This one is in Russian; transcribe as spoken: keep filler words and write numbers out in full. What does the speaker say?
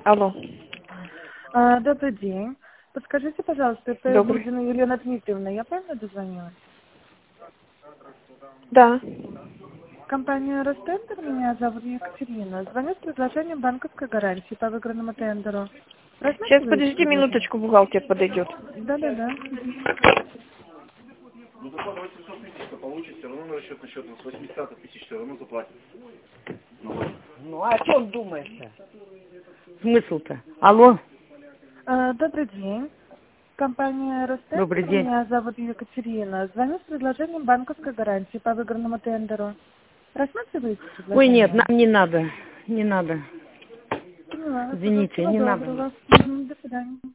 Алло. А, добрый день. Подскажите, пожалуйста, это Добрый. Будина Елена Дмитриевна. Я правильно дозвонилась? Да. Компания Ростендер, меня зовут Екатерина. Звоню с предложением банковской гарантии по выигранному тендеру. Сейчас, Рассматриваете подождите предложение? минуточку, бухгалтер подойдет. Да-да-да. Мгм. Ну, закладывайте шестьсот тысяч, что получите, все равно на расчетный счет с восьмисот тысяч все равно заплатит. Ну, а о чем думаешь-то? Смысл-то? Алло, А, добрый день. Компания добрый Ростендер, день. меня зовут Екатерина. Звоню с предложением банковской гарантии по выигранному тендеру. Рассматриваете Ой, нет, предложение? нам не надо, не надо. Поняла. Всего Извините, всего не надо. доброго. Мгм. До свидания.